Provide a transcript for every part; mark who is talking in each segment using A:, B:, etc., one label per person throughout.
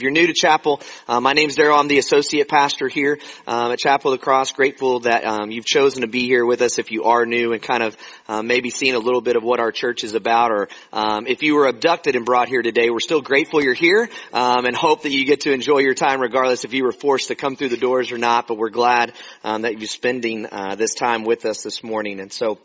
A: If you're new to Chapel, my name's Daryl. I'm the associate pastor here at Chapel of the Cross. Grateful that you've chosen to be here with us if you are new and kind of maybe seeing a little bit of what our church is about. Or if you were abducted and brought here today, we're still grateful you're here and hope that you get to enjoy your time regardless if you were forced to come through the doors or not. But we're glad that you're spending this time with us this morning. And so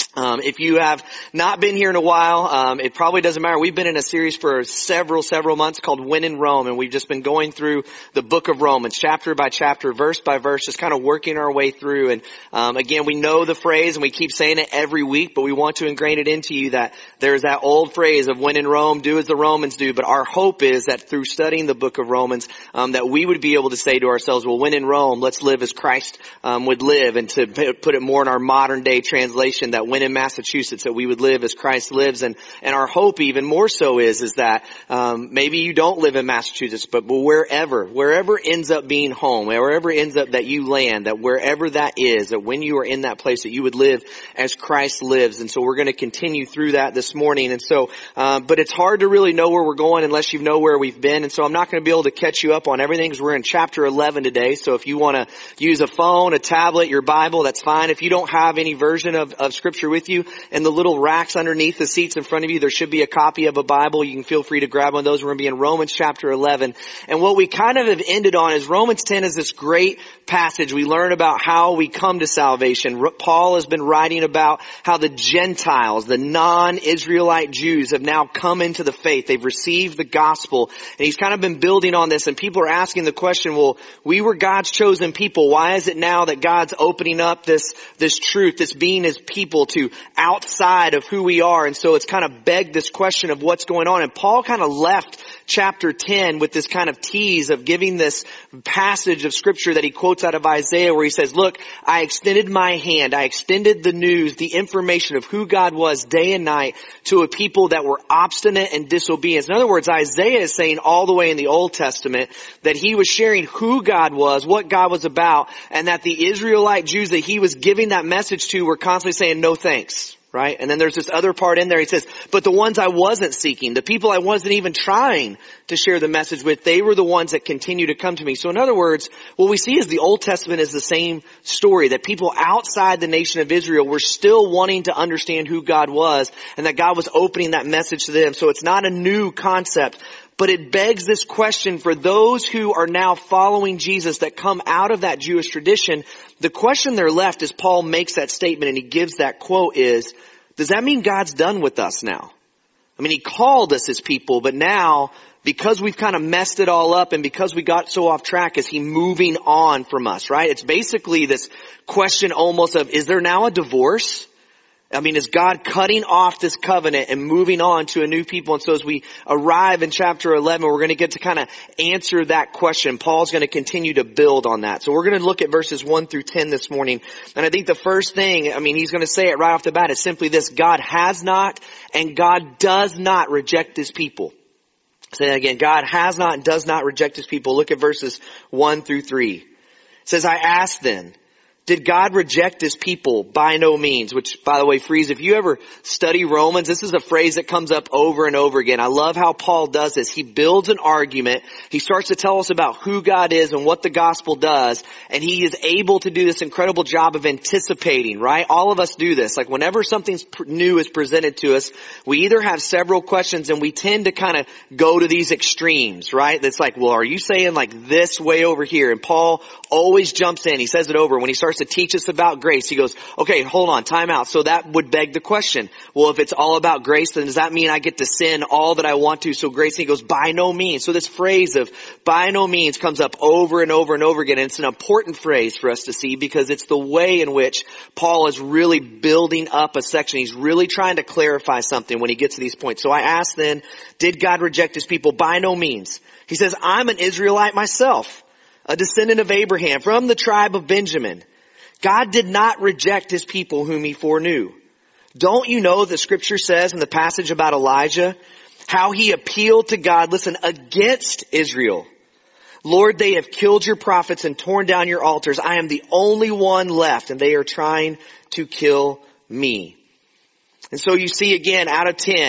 A: if you have not been here in a while, it probably doesn't matter. We've been in a series for several months called When in Rome, and we've just been going through the book of Romans, chapter by chapter, verse by verse, just kind of working our way through. And again, we know the phrase, and we keep saying it every week, but we want to ingrain it into you that there's that old phrase of when in Rome, do as the Romans do. But our hope is that through studying the book of Romans, that we would be able to say to ourselves, well, when in Rome, let's live as Christ would live. And to put it more in our modern day translation, that when in Massachusetts, that we would live as Christ lives. And our hope even more so is that maybe you don't live in Massachusetts, but wherever ends up being home, wherever ends up that you land, that wherever that is, that when you are in that place, that you would live as Christ lives. And so we're going to continue through that this morning. And so, but it's hard to really know where we're going unless you know where we've been. And so I'm not going to be able to catch you up on everything because we're in chapter 11 today. So if you want to use a phone, a tablet, your Bible, that's fine. If you don't have any version of scripture with you, and the little racks underneath the seats in front of you, there should be a copy of a Bible. You can feel free to grab one of those. We're going to be in Romans chapter 11. And what we kind of have ended on is Romans 10 is this great passage. We learn about how we come to salvation. Paul has been writing about how the Gentiles, the non-Israelite Jews, have now come into the faith. They've received the gospel. And he's kind of been building on this. And people are asking the question, well, we were God's chosen people. Why is it now that God's opening up this truth, this being his people to outside of who we are? And so it's kind of begged this question of what's going on. And Paul kind of left chapter 10 with this kind of tease of giving this passage of scripture that he quotes out of Isaiah where he says, look, I extended my hand. I extended the news, the information of who God was day and night to a people that were obstinate and disobedient. In other words, Isaiah is saying all the way in the Old Testament that he was sharing who God was, what God was about, and that the Israelite Jews that he was giving that message to were constantly saying no thanks. Right? And then there's this other part in there. He says, but the ones I wasn't seeking, the people I wasn't even trying to share the message with, they were the ones that continue to come to me. So in other words, what we see is the Old Testament is the same story, that people outside the nation of Israel were still wanting to understand who God was and that God was opening that message to them. So it's not a new concept. But it begs this question for those who are now following Jesus that come out of that Jewish tradition. The question they're left as Paul makes that statement and he gives that quote is, does that mean God's done with us now? I mean, he called us his people, but now because we've kind of messed it all up and because we got so off track, is he moving on from us, right? It's basically this question almost of, is there now a divorce? I mean, is God cutting off this covenant and moving on to a new people? And so as we arrive in chapter 11, we're going to get to kind of answer that question. Paul's going to continue to build on that. So we're going to look at verses 1 through 10 this morning. And I think the first thing, I mean, he's going to say it right off the bat, is simply this: God has not and God does not reject his people. Say that again. God has not and does not reject his people. Look at verses 1 through 3. It says, I ask then, did God reject his people? By no means. Which, by the way, Freeze, if you ever study Romans, this is a phrase that comes up over and over again. I love how Paul does this. He builds an argument. He starts to tell us about who God is and what the gospel does. And he is able to do this incredible job of anticipating, right? All of us do this. Like whenever something new is presented to us, we either have several questions and we tend to kind of go to these extremes, right? That's like, well, are you saying like this way over here? And Paul always jumps in. He says it over. When he starts to teach us about grace, he goes, okay, hold on, time out. So that would beg the question, well, if it's all about grace, then does that mean I get to sin all that I want to? So grace, and he goes, by no means. So this phrase of by no means comes up over and over and over again. And it's an important phrase for us to see because it's the way in which Paul is really building up a section. He's really trying to clarify something when he gets to these points. So I ask then, did God reject his people? By no means. He says, I'm an Israelite myself, a descendant of Abraham from the tribe of Benjamin. God did not reject his people whom he foreknew. Don't you know that scripture says in the passage about Elijah, how he appealed to God, listen, against Israel. Lord, they have killed your prophets and torn down your altars. I am the only one left and they are trying to kill me. And so you see again, out of 10,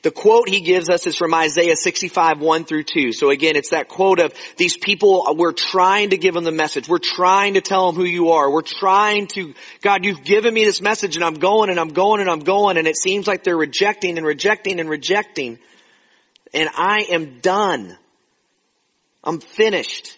A: The quote he gives us is from Isaiah 65, 1 through 2. So again, it's that quote of these people, we're trying to give them the message. We're trying to tell them who you are. We're trying to, God, you've given me this message and I'm going and I'm going and I'm going. And it seems like they're rejecting and rejecting and rejecting. And I am done. I'm finished.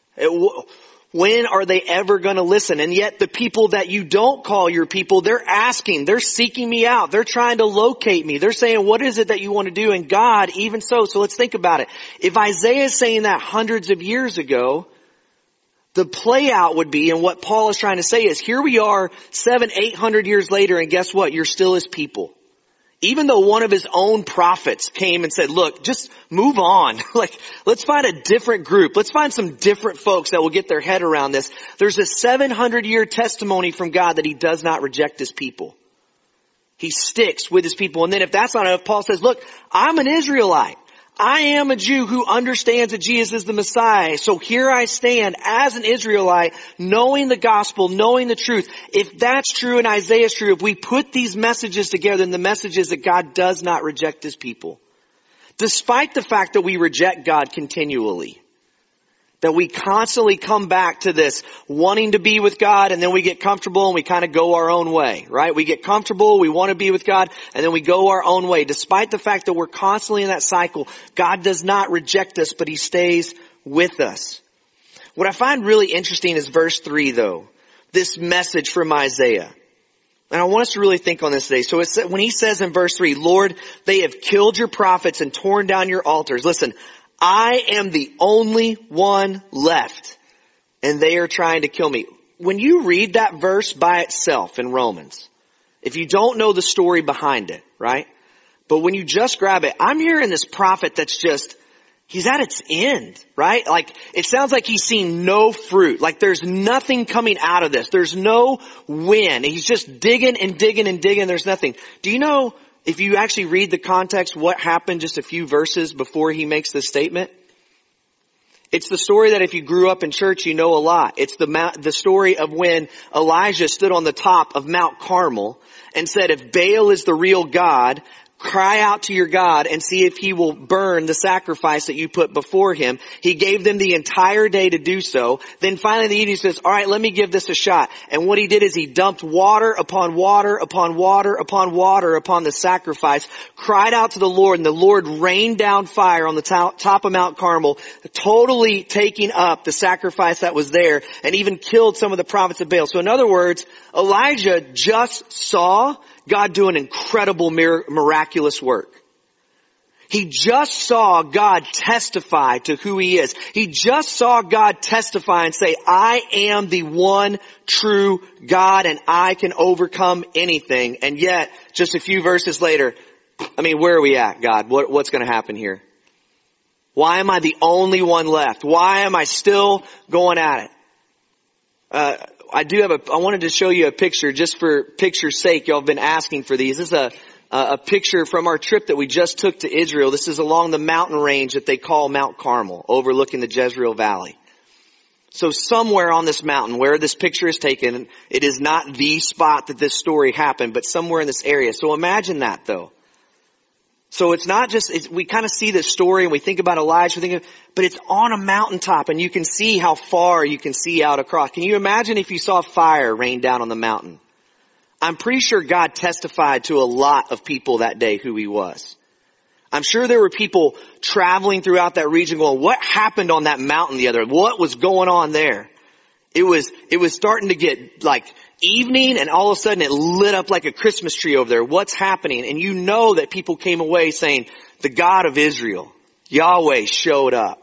A: When are they ever going to listen? And yet the people that you don't call your people, they're asking, they're seeking me out. They're trying to locate me. They're saying, what is it that you want to do? And God, even so let's think about it. If Isaiah is saying that hundreds of years ago, the play out would be, and what Paul is trying to say is, here we are 700-800 years later, and guess what? You're still his people. Even though one of his own prophets came and said, look, just move on. Let's find a different group. Let's find some different folks that will get their head around this. There's a 700-year testimony from God that he does not reject his people. He sticks with his people. And then if that's not enough, Paul says, look, I'm an Israelite. I am a Jew who understands that Jesus is the Messiah. So here I stand as an Israelite, knowing the gospel, knowing the truth. If that's true and Isaiah is true, if we put these messages together, then the message is that God does not reject his people. Despite the fact that we reject God continually. That we constantly come back to this wanting to be with God, and then we get comfortable and we kind of go our own way, right? We get comfortable, we want to be with God, and then we go our own way. Despite the fact that we're constantly in that cycle, God does not reject us, but he stays with us. What I find really interesting is verse 3 though. This message from Isaiah. And I want us to really think on this today. So when he says in verse 3, Lord, they have killed your prophets and torn down your altars. Listen, I am the only one left, and they are trying to kill me. When you read that verse by itself in Romans, if you don't know the story behind it, right? But when you just grab it, I'm hearing this prophet that's just, he's at its end, right? Like, it sounds like he's seen no fruit. Like there's nothing coming out of this. There's no win. He's just digging and digging and digging. There's nothing. Do you know, if you actually read the context, what happened just a few verses before he makes this statement? It's the story that if you grew up in church, you know a lot. It's the story of when Elijah stood on the top of Mount Carmel and said, if Baal is the real God, cry out to your God and see if he will burn the sacrifice that you put before him. He gave them the entire day to do so. Then finally in the evening he says, all right, let me give this a shot. And what he did is he dumped water upon water upon water upon water upon the sacrifice, cried out to the Lord, and the Lord rained down fire on the top of Mount Carmel, totally taking up the sacrifice that was there, and even killed some of the prophets of Baal. So in other words, Elijah just saw God do an incredible miraculous work. He just saw God testify to who he is. He just saw God testify and say, I am the one true God and I can overcome anything. And yet, just a few verses later, where are we at, God? What's going to happen here? Why am I the only one left? Why am I still going at it? I wanted to show you a picture just for picture's sake. Y'all have been asking for these. This is a picture from our trip that we just took to Israel. This is along the mountain range that they call Mount Carmel, overlooking the Jezreel Valley. So somewhere on this mountain where this picture is taken, it is not the spot that this story happened, but somewhere in this area. So imagine that though. So it's not just, we kind of see this story and we think about Elijah, but it's on a mountaintop and you can see how far you can see out across. Can you imagine if you saw fire rain down on the mountain? I'm pretty sure God testified to a lot of people that day who he was. I'm sure there were people traveling throughout that region going, what happened on that mountain the other? What was going on there? It was starting to get like evening and all of a sudden it lit up like a Christmas tree over there. What's happening? And you know that people came away saying, the God of Israel, Yahweh showed up.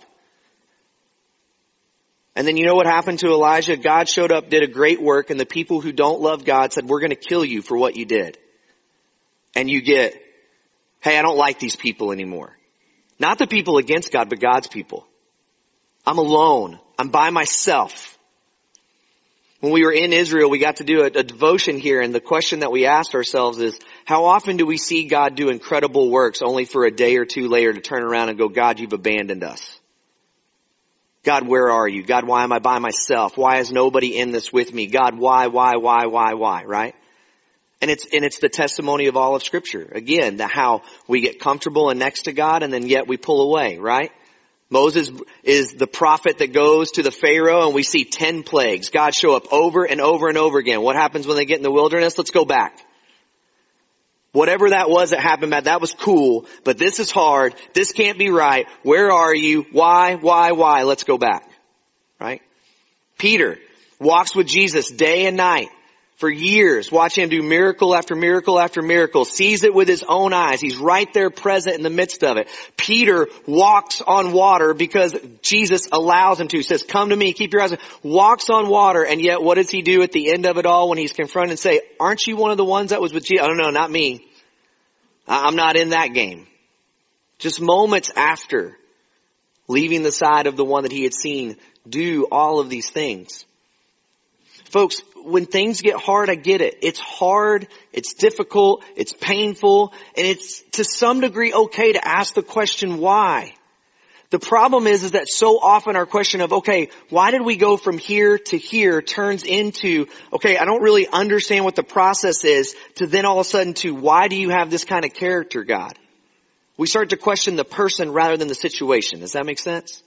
A: And then you know what happened to Elijah? God showed up, did a great work, and the people who don't love God said, we're going to kill you for what you did. And you get, hey, I don't like these people anymore. Not the people against God, but God's people. I'm alone. I'm by myself. When we were in Israel, we got to do a devotion here, and the question that we asked ourselves is, how often do we see God do incredible works only for a day or two later to turn around and go, God, you've abandoned us. God, where are you? God, why am I by myself? Why is nobody in this with me? God, why, right? And it's the testimony of all of Scripture. Again, how we get comfortable and next to God and then yet we pull away, right? Moses is the prophet that goes to the Pharaoh and we see 10 plagues. God show up over and over and over again. What happens when they get in the wilderness? Let's go back. Whatever that was that happened, Matt, that was cool, but this is hard. This can't be right. Where are you? Why? Let's go back. Right? Peter walks with Jesus day and night for years, watching him do miracle after miracle after miracle, sees it with his own eyes. He's right there present in the midst of it. Peter walks on water because Jesus allows him to. He says, come to me, keep your eyes on. Walks on water, and yet what does he do at the end of it all when he's confronted and say, aren't you one of the ones that was with Jesus? Oh no, not me. I'm not in that game. Just moments after leaving the side of the one that he had seen do all of these things. Folks, when things get hard, I get it. It's hard, it's difficult, it's painful, and it's to some degree okay to ask the question why. The problem is that so often our question of, okay, why did we go from here to here turns into, okay, I don't really understand what the process is, to then all of a sudden to, why do you have this kind of character, God? We start to question the person rather than the situation. Does that make sense?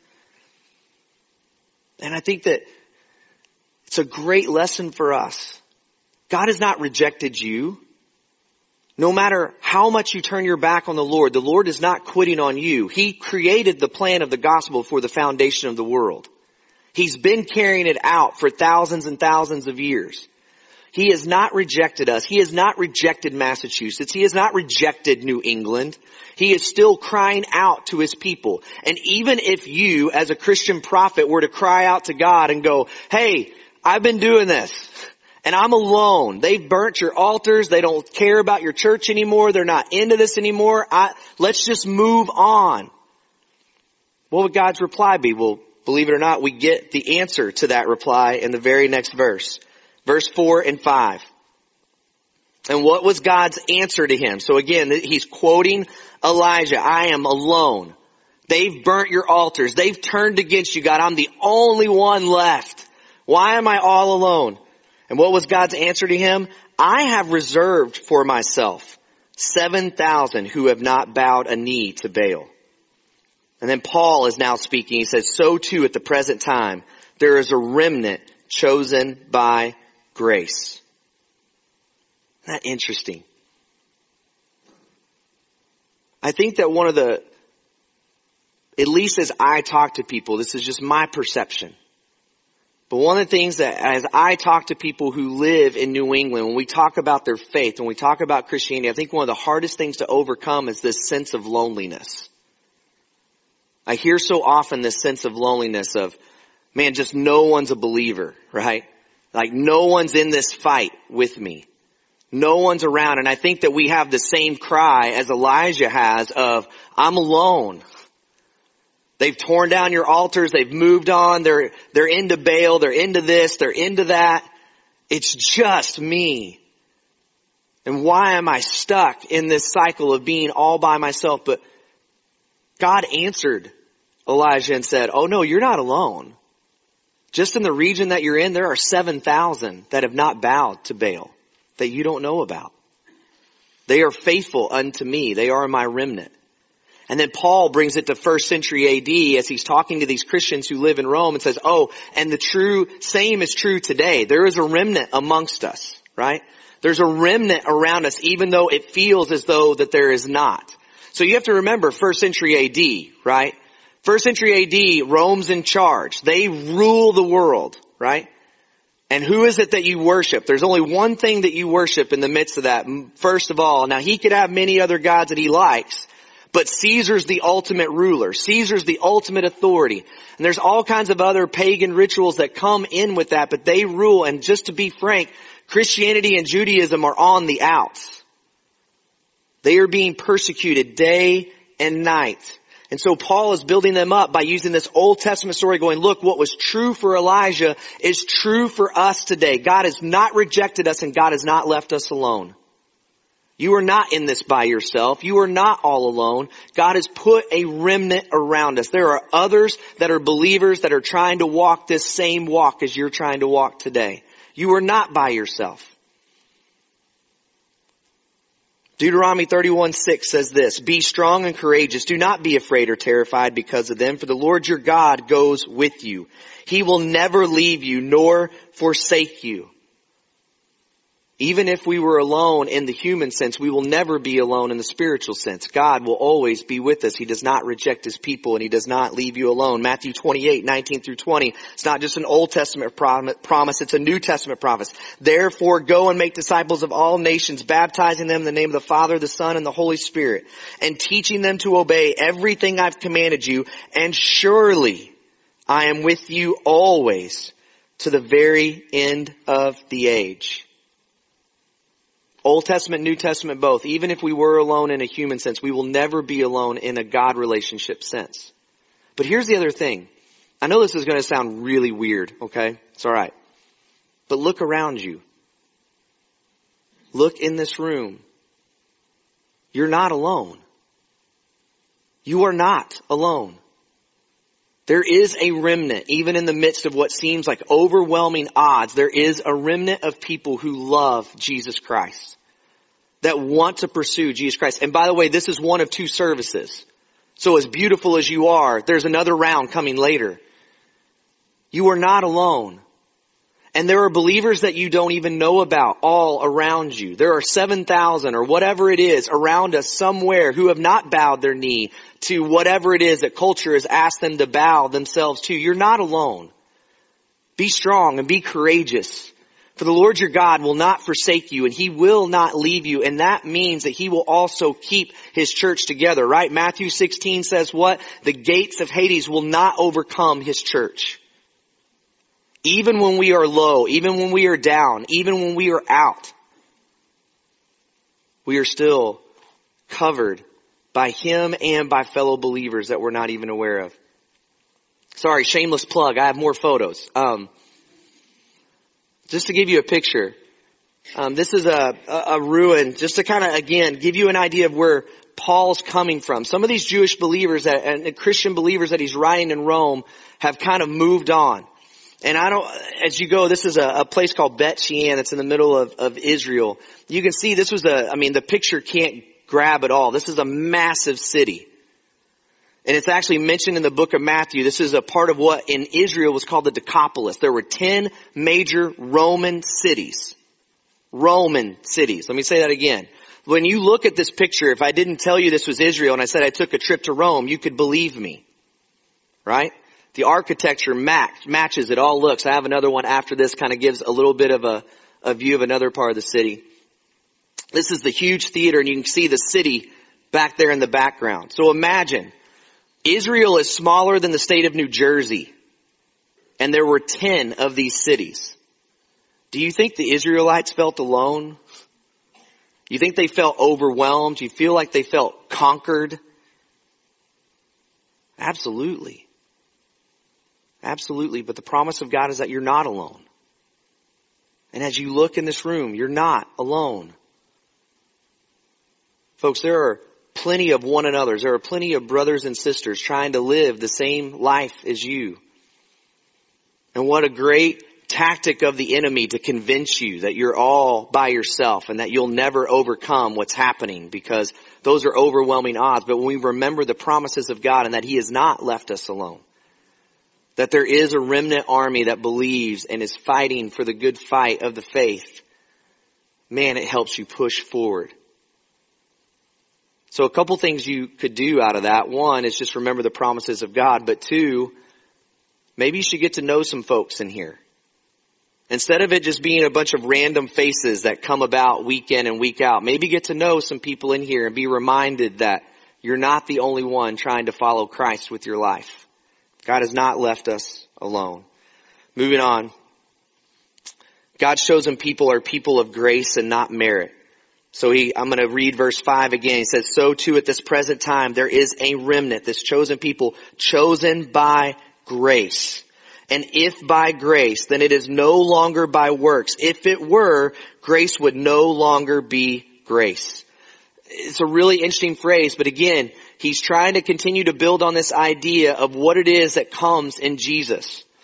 A: And I think that it's a great lesson for us. God has not rejected you. No matter how much you turn your back on the Lord is not quitting on you. He created the plan of the gospel for the foundation of the world. He's been carrying it out for thousands and thousands of years. He has not rejected us. He has not rejected Massachusetts. He has not rejected New England. He is still crying out to his people. And even if you, as a Christian prophet, were to cry out to God and go, hey, I've been doing this and I'm alone. They've burnt your altars. They don't care about your church anymore. They're not into this anymore. Let's just move on. What would God's reply be? Well, believe it or not, we get the answer to that reply in the very next verse. Verse 4 and 5. And what was God's answer to him? So again, he's quoting Elijah. I am alone. They've burnt your altars. They've turned against you, God. I'm the only one left. Why am I all alone? And what was God's answer to him? I have reserved for myself 7,000 who have not bowed a knee to Baal. And then Paul is now speaking. He says, so too at the present time, there is a remnant chosen by grace. Isn't that interesting? I think that one of the, at least as I talk to people, this is just my perception. But one of the things that as I talk to people who live in New England, when we talk about their faith, when we talk about Christianity, I think one of the hardest things to overcome is this sense of loneliness. I hear so often this sense of loneliness of, man, just no one's a believer, right? Like no one's in this fight with me. No one's around. And I think that we have the same cry as Elijah has of, I'm alone. They've torn down your altars. They've moved on. They're into Baal. They're into this. They're into that. It's just me. And why am I stuck in this cycle of being all by myself? But God answered Elijah and said, oh no, you're not alone. Just in the region that you're in, there are 7,000 that have not bowed to Baal that you don't know about. They are faithful unto me. They are my remnant. And then Paul brings it to 1st century AD as he's talking to these Christians who live in Rome and says, oh, and the same is true today. There is a remnant amongst us, right? There's a remnant around us, even though it feels as though that there is not. So you have to remember 1st century AD, right? 1st century AD, Rome's in charge. They rule the world, right? And who is it that you worship? There's only one thing that you worship in the midst of that. First of all, now he could have many other gods that he likes, but Caesar's the ultimate ruler. Caesar's the ultimate authority. And there's all kinds of other pagan rituals that come in with that, but they rule. And just to be frank, Christianity and Judaism are on the outs. They are being persecuted day and night. And so Paul is building them up by using this Old Testament story going, look, what was true for Elijah is true for us today. God has not rejected us and God has not left us alone. You are not in this by yourself. You are not all alone. God has put a remnant around us. There are others that are believers that are trying to walk this same walk as you're trying to walk today. You are not by yourself. Deuteronomy 31:6 says this, "Be strong and courageous. Do not be afraid or terrified because of them, for the Lord your God goes with you. He will never leave you nor forsake you." Even if we were alone in the human sense, we will never be alone in the spiritual sense. God will always be with us. He does not reject his people, and he does not leave you alone. Matthew 28:19-20. It's not just an Old Testament promise, it's a New Testament promise. "Therefore go and make disciples of all nations, baptizing them in the name of the Father, the Son, and the Holy Spirit, and teaching them to obey everything I've commanded you. And surely I am with you always to the very end of the age." Old Testament, New Testament, both. Even if we were alone in a human sense, we will never be alone in a God relationship sense. But here's the other thing. I know this is going to sound really weird, okay? It's all right. But look around you. Look in this room. You're not alone. You are not alone. There is a remnant, even in the midst of what seems like overwhelming odds. There is a remnant of people who love Jesus Christ, that want to pursue Jesus Christ. And by the way, this is one of two services. So as beautiful as you are, there's another round coming later. You are not alone. And there are believers that you don't even know about all around you. There are 7,000 or whatever it is around us somewhere who have not bowed their knee to whatever it is that culture has asked them to bow themselves to. You're not alone. Be strong and be courageous. For the Lord your God will not forsake you, and he will not leave you. And that means that he will also keep his church together, right? Matthew 16 says what? The gates of Hades will not overcome his church. Even when we are low, even when we are down, even when we are out, we are still covered by him and by fellow believers that we're not even aware of. Sorry, shameless plug. I have more photos. Just to give you a picture, this is a ruin, just to kind of, again, give you an idea of where Paul's coming from. Some of these Jewish believers and Christian believers that he's writing in Rome have kind of moved on. And as you go, this is a place called Bet Shean that's in the middle of Israel. You can see this was the picture can't grab it all. This is a massive city. And it's actually mentioned in the book of Matthew. This is a part of what in Israel was called the Decapolis. There were 10 major Roman cities. Roman cities. Let me say that again. When you look at this picture, if I didn't tell you this was Israel and I said I took a trip to Rome, you could believe me. Right? The architecture matches. It all looks. I have another one after this, kind of gives a little bit of a view of another part of the city. This is the huge theater, and you can see the city back there in the background. So imagine, Israel is smaller than the state of New Jersey, and there were 10 of these cities. Do you think the Israelites felt alone? You think they felt overwhelmed? Do you feel like they felt conquered? Absolutely. Absolutely. But the promise of God is that you're not alone. And as you look in this room, you're not alone. Folks, there are plenty of one another's. There are plenty of brothers and sisters trying to live the same life as you. And what a great tactic of the enemy to convince you that you're all by yourself and that you'll never overcome what's happening, because those are overwhelming odds. But when we remember the promises of God and that he has not left us alone, that there is a remnant army that believes and is fighting for the good fight of the faith, man, it helps you push forward. So a couple things you could do out of that. One is just remember the promises of God. But two, maybe you should get to know some folks in here. Instead of it just being a bunch of random faces that come about week in and week out, maybe get to know some people in here and be reminded that you're not the only one trying to follow Christ with your life. God has not left us alone. Moving on. God's chosen people are people of grace and not merit. So I'm going to read verse 5 again. He says, "So too at this present time there is a remnant," this chosen people, chosen by grace. "And if by grace, then it is no longer by works. If it were, grace would no longer be grace." It's a really interesting phrase, but again, he's trying to continue to build on this idea of what it is that comes in Jesus.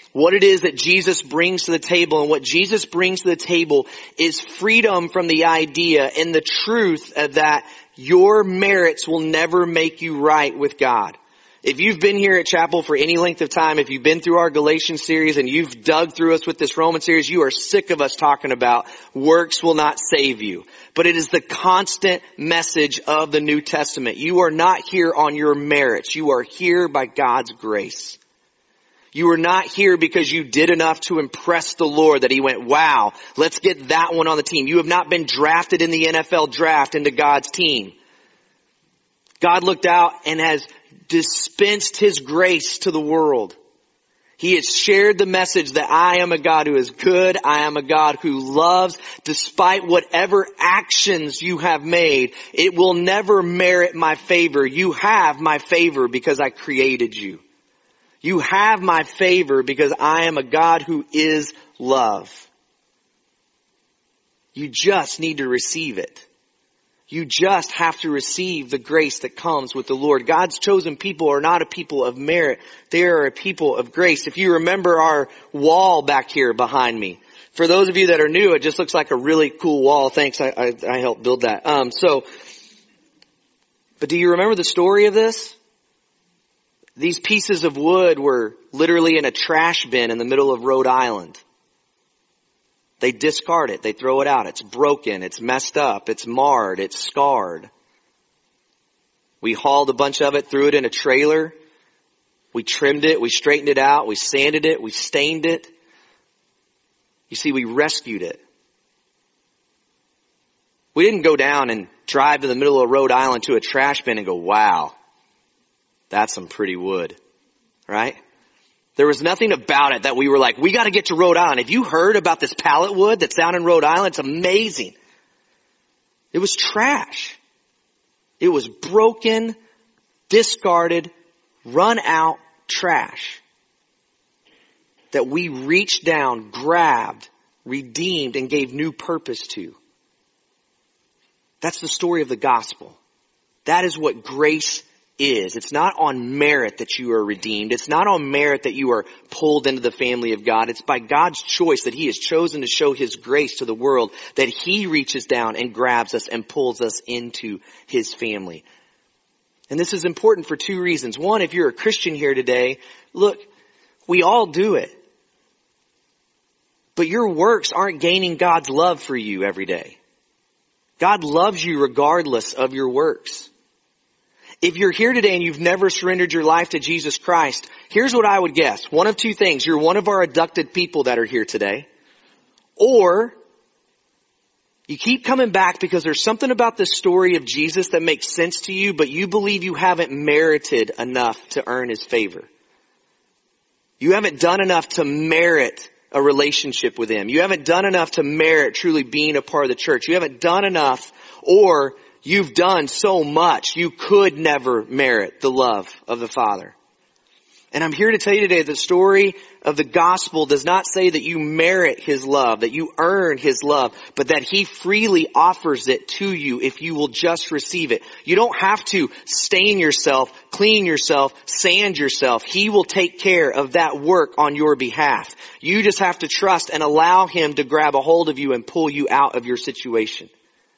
A: what it is that Jesus brings to the table. And what Jesus brings to the table is freedom from the idea and the truth that your merits will never make you right with God. If you've been here at Chapel for any length of time, if you've been through our Galatians series and you've dug through us with this Roman series, you are sick of us talking about works will not save you. But it is the constant message of the New Testament. You are not here on your merits. You are here by God's grace. You are not here because you did enough to impress the Lord that He went, wow, let's get that one on the team. You have not been drafted in the NFL draft into God's team. God looked out and has dispensed His grace to the world. He has shared the message that I am a God who is good. I am a God who loves. Despite whatever actions you have made, it will never merit my favor. You have my favor because I created you. You have my favor because I am a God who is love. You just need to receive it. You just have to receive the grace that comes with the Lord. God's chosen people are not a people of merit. They are a people of grace. If you remember our wall back here behind me, for those of you that are new, it just looks like a really cool wall. Thanks, I helped build that. But do you remember the story of this? These pieces of wood were literally in a trash bin in the middle of Rhode Island. They discard it. They throw it out. It's broken. It's messed up. It's marred. It's scarred. We hauled a bunch of it, threw it in a trailer. We trimmed it. We straightened it out. We sanded it. We stained it. You see, we rescued it. We didn't go down and drive to the middle of Rhode Island to a trash bin and go, wow, that's some pretty wood, right? There was nothing about it that we were like, we got to get to Rhode Island. Have you heard about this pallet wood that's down in Rhode Island? It's amazing. It was trash. It was broken, discarded, run out trash that we reached down, grabbed, redeemed, and gave new purpose to. That's the story of the gospel. That is what grace is. It's not on merit that you are redeemed. It's not on merit that you are pulled into the family of God. It's by God's choice that He has chosen to show His grace to the world, that He reaches down and grabs us and pulls us into His family. And this is important for two reasons. One, if you're a Christian here today, look, we all do it. But your works aren't gaining God's love for you every day. God loves you regardless of your works. If you're here today and you've never surrendered your life to Jesus Christ, here's what I would guess. One of two things. You're one of our abducted people that are here today. Or you keep coming back because there's something about this story of Jesus that makes sense to you, but you believe you haven't merited enough to earn His favor. You haven't done enough to merit a relationship with Him. You haven't done enough to merit truly being a part of the church. You haven't done enough, or you've done so much, you could never merit the love of the Father. And I'm here to tell you today, the story of the gospel does not say that you merit His love, that you earn His love, but that He freely offers it to you if you will just receive it. You don't have to stain yourself, clean yourself, sand yourself. He will take care of that work on your behalf. You just have to trust and allow Him to grab a hold of you and pull you out of your situation.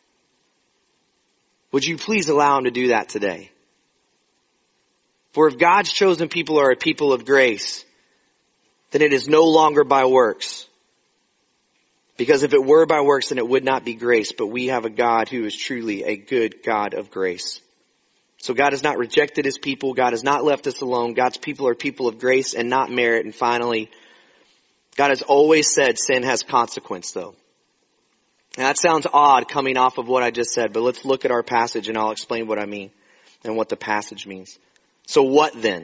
A: Would you please allow Him to do that today? For if God's chosen people are a people of grace, then it is no longer by works. Because if it were by works, then it would not be grace. But we have a God who is truly a good God of grace. So God has not rejected His people. God has not left us alone. God's people are people of grace and not merit. And finally, God has always said sin has consequence, though. Now that sounds odd coming off of what I just said, but let's look at our passage and I'll explain what I mean and what the passage means. So what then?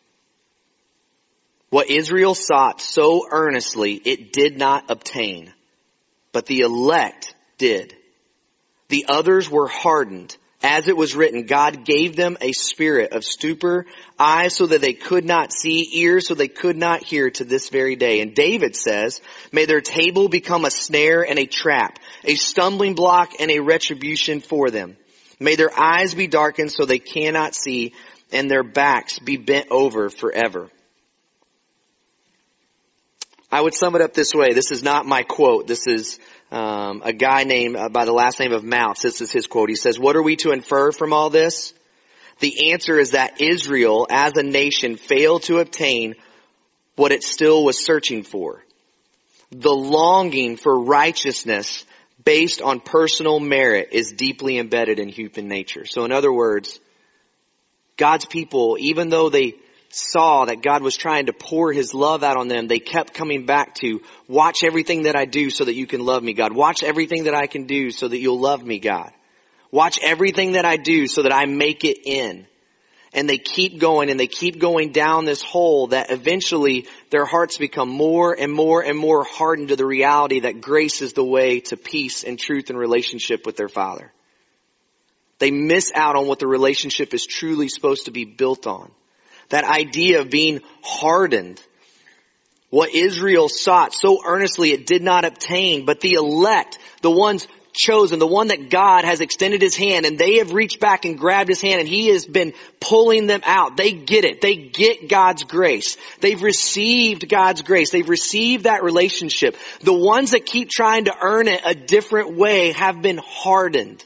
A: What Israel sought so earnestly, it did not obtain, but the elect did. The others were hardened. As it was written, God gave them a spirit of stupor, eyes so that they could not see, ears so they could not hear to this very day. And David says, may their table become a snare and a trap, a stumbling block and a retribution for them. May their eyes be darkened so they cannot see, and their backs be bent over forever. I would sum it up this way. This is not my quote. This is a guy named by the last name of Mounts. This is his quote. He says, "What are we to infer from all this? The answer is that Israel as a nation failed to obtain what it still was searching for. The longing for righteousness based on personal merit is deeply embedded in human nature." So in other words, God's people, even though they saw that God was trying to pour his love out on them, they kept coming back to, watch everything that I do so that you can love me, God. Watch everything that I can do so that you'll love me, God. Watch everything that I do so that I make it in. And they keep going and they keep going down this hole that eventually their hearts become more and more and more hardened to the reality that grace is the way to peace and truth and relationship with their Father. They miss out on what the relationship is truly supposed to be built on. That idea of being hardened. What Israel sought so earnestly it did not obtain, but the elect, the ones chosen, the one that God has extended his hand and they have reached back and grabbed his hand and he has been pulling them out. They get it. They get God's grace. They've received God's grace. They've received that relationship. The ones that keep trying to earn it a different way have been hardened.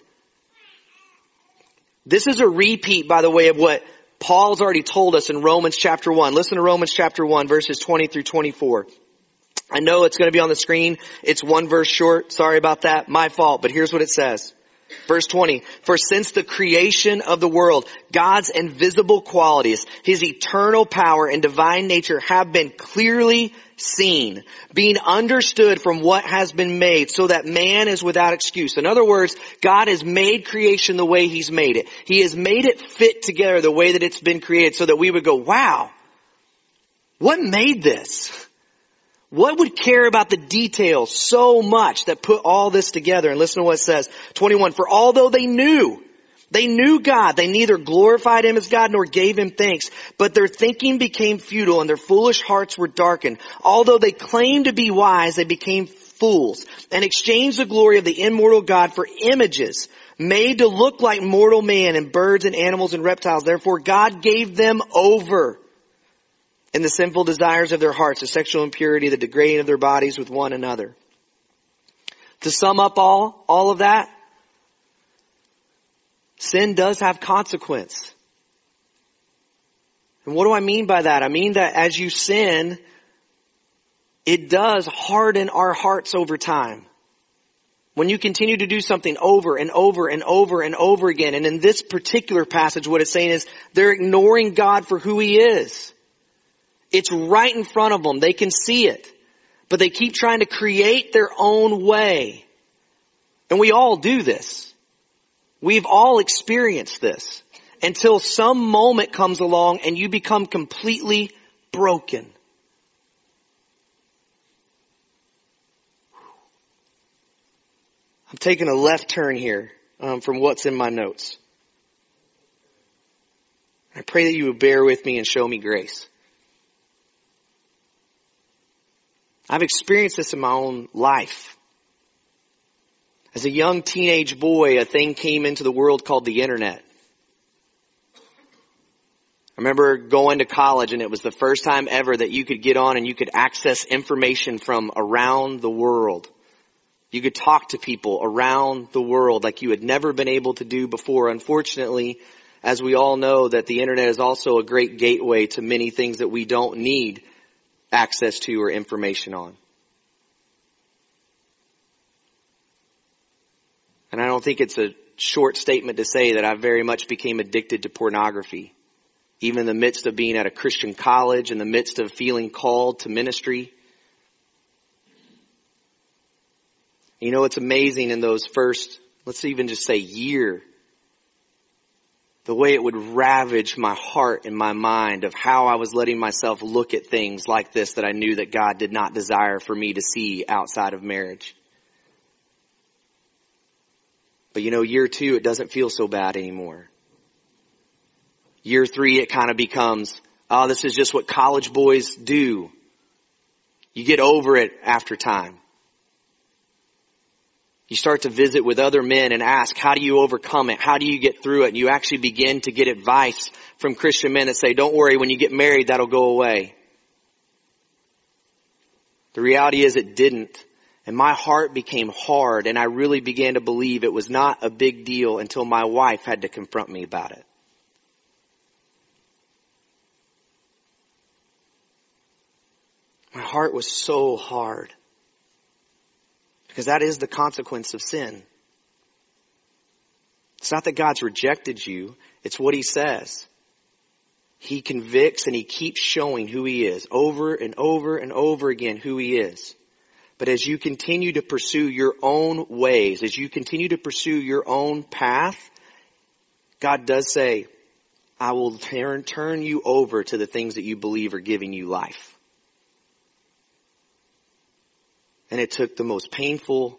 A: This is a repeat, by the way, of what Paul's already told us in Romans chapter 1. Listen to Romans chapter 1, verses 20 through 24. I know it's going to be on the screen. It's one verse short. Sorry about that. My fault. But here's what it says. Verse 20. "For since the creation of the world, God's invisible qualities, his eternal power and divine nature have been clearly seen, being understood from what has been made, so that man is without excuse." In other words, God has made creation the way he's made it. He has made it fit together the way that it's been created so that we would go, wow, what made this? What would care about the details so much that put all this together? And listen to what it says. 21, "For although they knew God, they neither glorified him as God nor gave him thanks, but their thinking became futile and their foolish hearts were darkened. Although they claimed to be wise, they became fools and exchanged the glory of the immortal God for images made to look like mortal man and birds and animals and reptiles. Therefore God gave them over in the sinful desires of their hearts, the sexual impurity, the degrading of their bodies with one another." To sum up all of that, sin does have consequence. And what do I mean by that? I mean that as you sin, it does harden our hearts over time. When you continue to do something over and over and over and over again, and in this particular passage what it's saying is they're ignoring God for who he is. It's right in front of them. They can see it. But they keep trying to create their own way. And we all do this. We've all experienced this. Until some moment comes along and you become completely broken. I'm taking a left turn here from what's in my notes. I pray that you would bear with me and show me grace. I've experienced this in my own life. As a young teenage boy, a thing came into the world called the internet. I remember going to college and it was the first time ever that you could get on and you could access information from around the world. You could talk to people around the world like you had never been able to do before. Unfortunately, as we all know, that the internet is also a great gateway to many things that we don't need access to or information on. And I don't think it's a short statement to say that I very much became addicted to pornography. Even in the midst of being at a Christian college, in the midst of feeling called to ministry. You know, it's amazing in those first, let's even just say year, the way it would ravage my heart and my mind of how I was letting myself look at things like this that I knew that God did not desire for me to see outside of marriage. But you know, year 2, it doesn't feel so bad anymore. Year 3, it kind of becomes, oh, this is just what college boys do. You get over it after time. You start to visit with other men and ask, how do you overcome it? How do you get through it? And you actually begin to get advice from Christian men that say, don't worry, when you get married, that'll go away. The reality is it didn't. And my heart became hard, and I really began to believe it was not a big deal until my wife had to confront me about it. My heart was so hard. Because that is the consequence of sin. It's not that God's rejected you. It's what he says. He convicts and he keeps showing who he is over and over and over again who he is. But as you continue to pursue your own ways, as you continue to pursue your own path, God does say, I will turn you over to the things that you believe are giving you life. And it took the most painful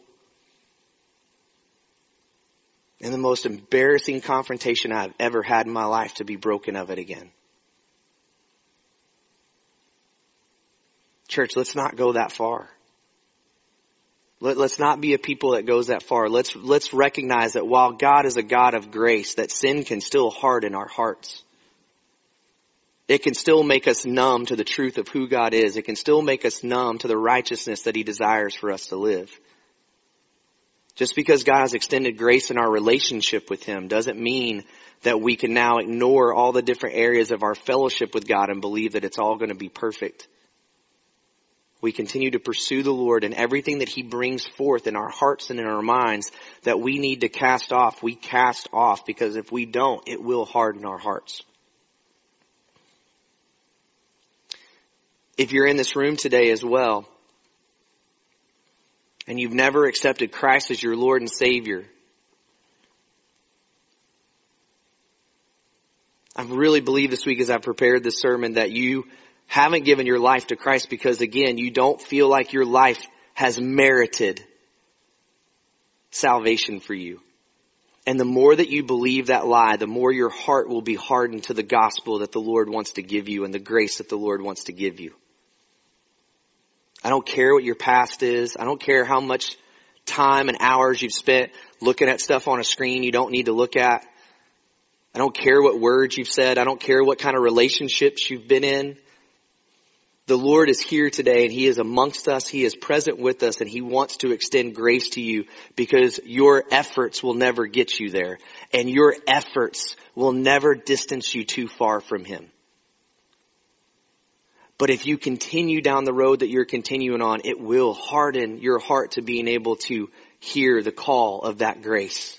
A: and the most embarrassing confrontation I've ever had in my life to be broken of it again. Church, let's not go that far. Let's not be a people that goes that far. Let's recognize that while God is a God of grace, that sin can still harden our hearts. It can still make us numb to the truth of who God is. It can still make us numb to the righteousness that he desires for us to live. Just because God has extended grace in our relationship with him doesn't mean that we can now ignore all the different areas of our fellowship with God and believe that it's all going to be perfect. We continue to pursue the Lord, and everything that he brings forth in our hearts and in our minds that we need to cast off, we cast off, because if we don't, it will harden our hearts. If you're in this room today as well, and you've never accepted Christ as your Lord and Savior, I really believe this week as I've prepared this sermon that you haven't given your life to Christ because, again, you don't feel like your life has merited salvation for you. And the more that you believe that lie, the more your heart will be hardened to the gospel that the Lord wants to give you and the grace that the Lord wants to give you. I don't care what your past is. I don't care how much time and hours you've spent looking at stuff on a screen you don't need to look at. I don't care what words you've said. I don't care what kind of relationships you've been in. The Lord is here today and he is amongst us. He is present with us and he wants to extend grace to you because your efforts will never get you there. And your efforts will never distance you too far from him. But if you continue down the road that you're continuing on, it will harden your heart to being able to hear the call of that grace.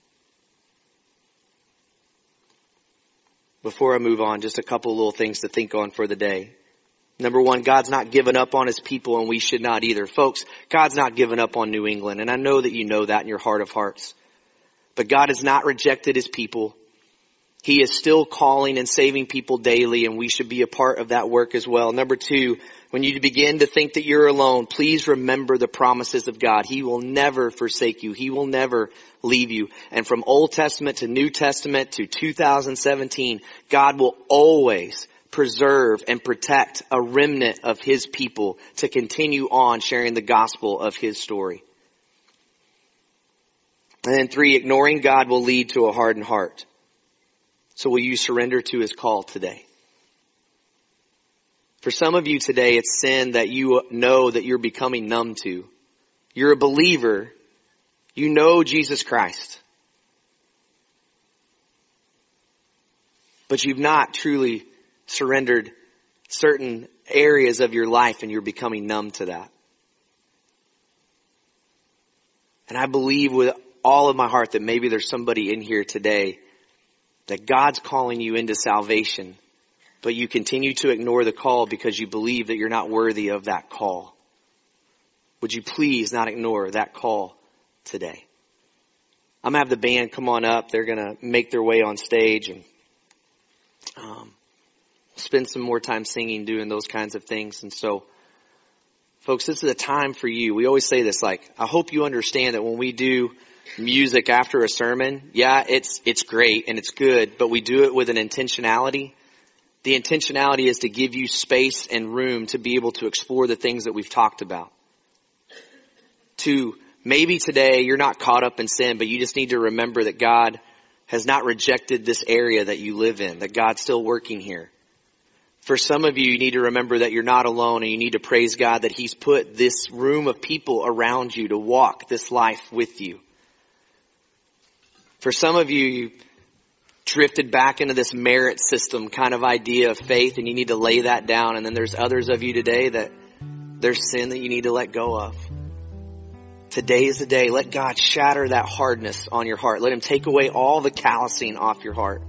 A: Before I move on, just a couple little things to think on for the day. Number one, God's not given up on his people and we should not either. Folks, God's not given up on New England. And I know that you know that in your heart of hearts. But God has not rejected his people. He is still calling and saving people daily, and we should be a part of that work as well. Number two, when you begin to think that you're alone, please remember the promises of God. He will never forsake you. He will never leave you. And from Old Testament to New Testament to 2017, God will always preserve and protect a remnant of his people to continue on sharing the gospel of his story. And then three, ignoring God will lead to a hardened heart. So will you surrender to his call today? For some of you today, it's sin that you know that you're becoming numb to. You're a believer. You know Jesus Christ. But you've not truly surrendered certain areas of your life and you're becoming numb to that. And I believe with all of my heart that maybe there's somebody in here today that God's calling you into salvation, but you continue to ignore the call because you believe that you're not worthy of that call. Would you please not ignore that call today? I'm going to have the band come on up. They're going to make their way on stage and spend some more time singing, doing those kinds of things. And so, folks, this is a time for you. We always say this, like, I hope you understand that when we do music after a sermon, yeah, it's great and it's good, but we do it with an intentionality. The intentionality is to give you space and room to be able to explore the things that we've talked about. To maybe today you're not caught up in sin, but you just need to remember that God has not rejected this area that you live in, that God's still working here. For some of you, you need to remember that you're not alone, and you need to praise God that He's put this room of people around you to walk this life with you. For some of you, you drifted back into this merit system kind of idea of faith, and you need to lay that down. And then there's others of you today that there's sin that you need to let go of. Today is the day. Let God shatter that hardness on your heart. Let Him take away all the callousing off your heart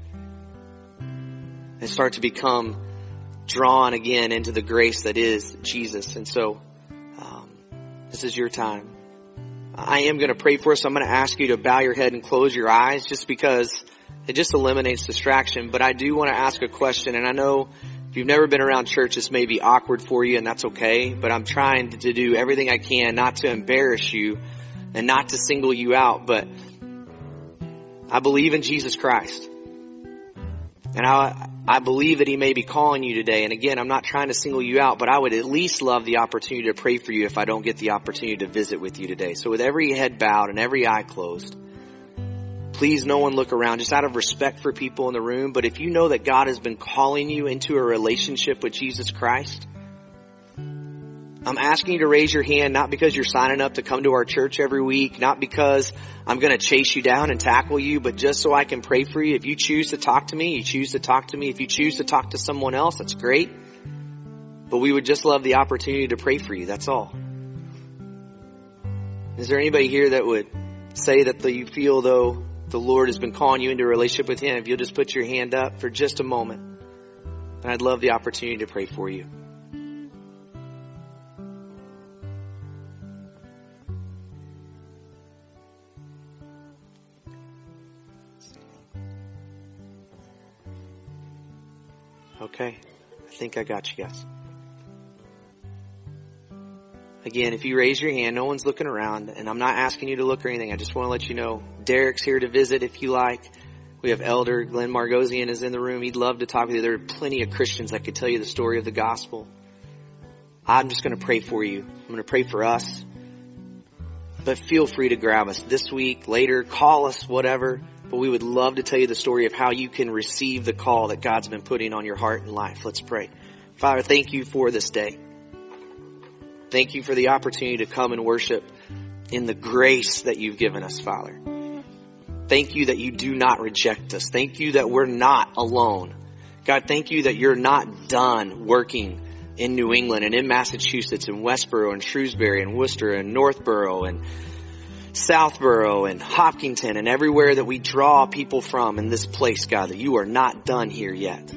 A: and start to become drawn again into the grace that is Jesus. And so this is your time. I am going to pray for us. I'm going to ask you to bow your head and close your eyes just because it just eliminates distraction. But I do want to ask a question. And I know if you've never been around church, this may be awkward for you, and that's okay. But I'm trying to do everything I can not to embarrass you and not to single you out. But I believe in Jesus Christ. And I believe that He may be calling you today. And again, I'm not trying to single you out, but I would at least love the opportunity to pray for you if I don't get the opportunity to visit with you today. So with every head bowed and every eye closed, please no one look around, just out of respect for people in the room. But if you know that God has been calling you into a relationship with Jesus Christ, I'm asking you to raise your hand, not because you're signing up to come to our church every week, not because I'm going to chase you down and tackle you, but just so I can pray for you. If you choose to talk to me, you choose to talk to me. If you choose to talk to someone else, that's great. But we would just love the opportunity to pray for you. That's all. Is there anybody here that would say that you feel though the Lord has been calling you into a relationship with Him? If you'll just put your hand up for just a moment. And I'd love the opportunity to pray for you. Okay, I think I got you guys. Again, if you raise your hand, no one's looking around, and I'm not asking you to look or anything. I just want to let you know, Derek's here to visit if you like. We have Elder Glenn Margosian is in the room. He'd love to talk with you. There are plenty of Christians that could tell you the story of the gospel. I'm just going to pray for you. I'm going to pray for us. But feel free to grab us this week, later, call us, whatever. But we would love to tell you the story of how you can receive the call that God's been putting on your heart and life. Let's pray. Father, thank you for this day. Thank you for the opportunity to come and worship in the grace that you've given us, Father. Thank you that you do not reject us. Thank you that we're not alone. God, thank you that you're not done working in New England and in Massachusetts and Westboro and Shrewsbury and Worcester and Northborough and Southborough and Hopkinton and everywhere that we draw people from in this place, God, that you are not done here yet.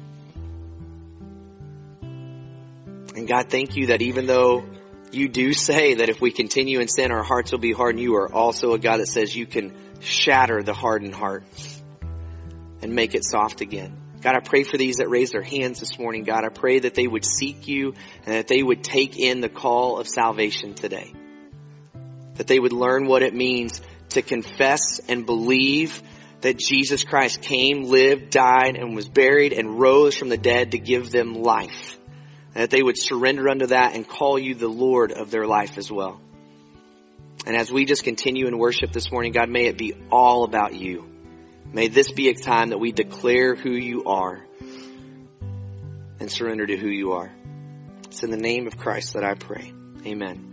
A: And God, thank you that even though you do say that if we continue in sin, our hearts will be hardened, you are also a God that says you can shatter the hardened heart and make it soft again. God, I pray for these that raised their hands this morning. God, I pray that they would seek you and that they would take in the call of salvation today. That they would learn what it means to confess and believe that Jesus Christ came, lived, died, and was buried and rose from the dead to give them life. And that they would surrender unto that and call you the Lord of their life as well. And as we just continue in worship this morning, God, may it be all about you. May this be a time that we declare who you are and surrender to who you are. It's in the name of Christ that I pray. Amen.